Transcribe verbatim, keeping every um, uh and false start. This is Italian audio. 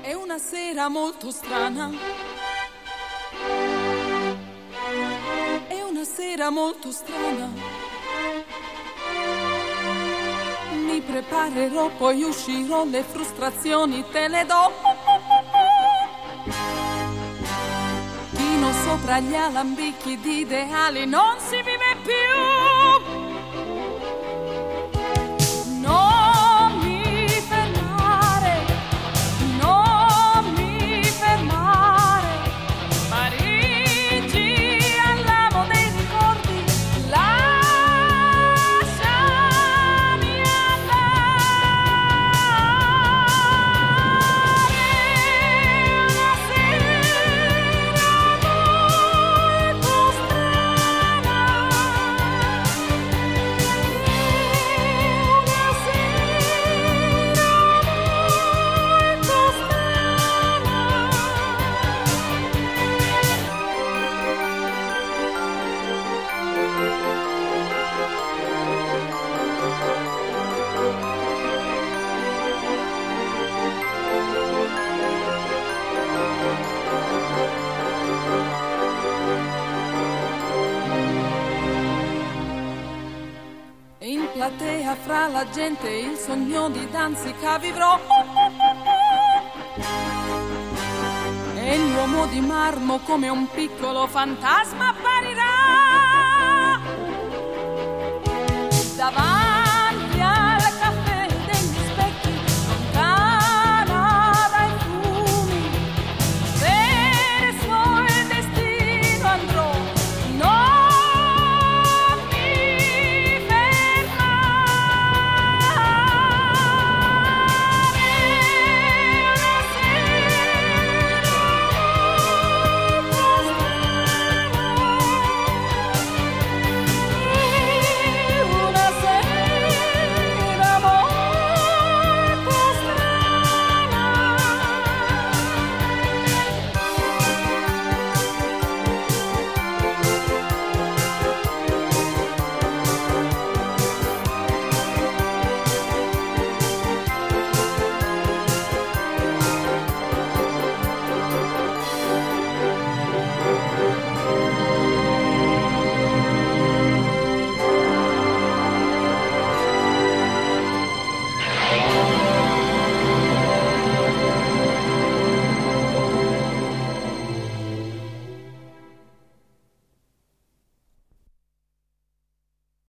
È una sera molto strana. È una sera molto strana. Mi preparerò, poi uscirò, le frustrazioni te le do. Chino sopra gli alambicchi di ideali, non si vive più. Platea fra la gente il sogno di Danzica vivrò. E l'uomo di marmo come un piccolo fantasma apparirà.